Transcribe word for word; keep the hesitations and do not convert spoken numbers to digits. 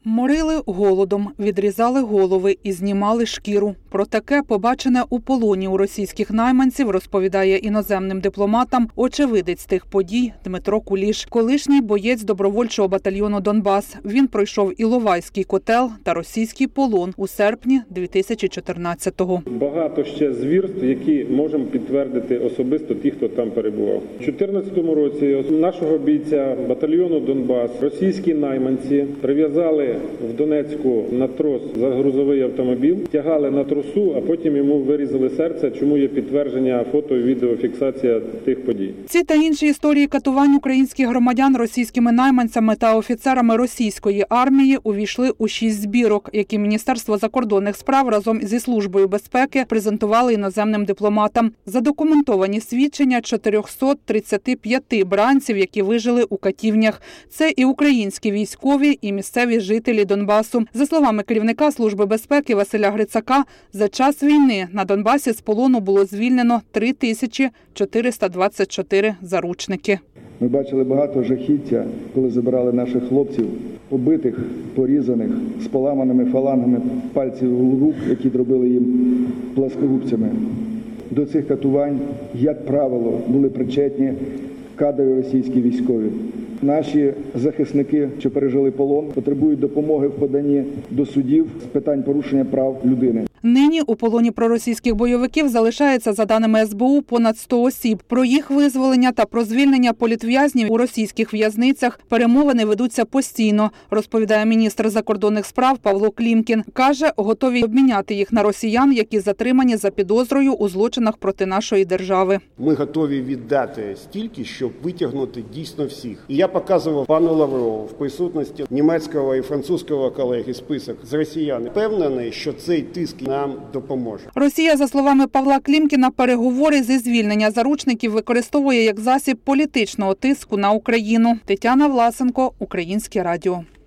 Морили голодом, відрізали голови і знімали шкіру. Про таке, побачене у полоні у російських найманців, розповідає іноземним дипломатам очевидець тих подій Дмитро Куліш, колишній боєць добровольчого батальйону «Донбас». Він пройшов Іловайський котел та російський полон у серпні дві тисячі чотирнадцятого. Багато ще звірств, які можемо підтвердити особисто ті, хто там перебував. У дві тисячі чотирнадцятому році нашого бійця батальйону «Донбас» російські найманці прив'язали в Донецьку на трос за грузовий автомобіль, тягали на тросу, а потім йому вирізали серце, чому є підтвердження фото і відеофіксація тих подій. Ці та інші історії катувань українських громадян російськими найманцями та офіцерами російської армії увійшли у шість збірок, які Міністерство закордонних справ разом зі Службою безпеки презентували іноземним дипломатам. Задокументовані свідчення чотириста тридцять п'ять бранців, які вижили у катівнях. Це і українські військові, і місцеві жителі Донбасу. За словами керівника Служби безпеки Василя Грицака, за час війни на Донбасі з полону було звільнено три тисячі чотириста двадцять чотири заручники. Ми бачили багато жахіття, коли забирали наших хлопців, побитих, порізаних, з поламаними фалангами пальців рук, які зробили їм пласкогубцями. До цих катувань, як правило, були причетні кадрові російські військові. Наші захисники, що пережили полон, потребують допомоги в поданні до судів з питань порушення прав людини. Нині у полоні проросійських бойовиків залишається, за даними ес бе у, понад сто осіб. Про їх визволення та про звільнення політв'язнів у російських в'язницях перемовини ведуться постійно, розповідає міністр закордонних справ Павло Клімкін. Каже, готові обміняти їх на росіян, які затримані за підозрою у злочинах проти нашої держави. Ми готові віддати стільки, щоб витягнути дійсно всіх. І я показував пану Лаврову в присутності німецького і французького колеги список з росіян. Впевнений, що цей тиск нам допоможе. Росія, за словами Павла Клімкіна, переговори зі звільнення заручників використовує як засіб політичного тиску на Україну. Тетяна Власенко, Українське радіо.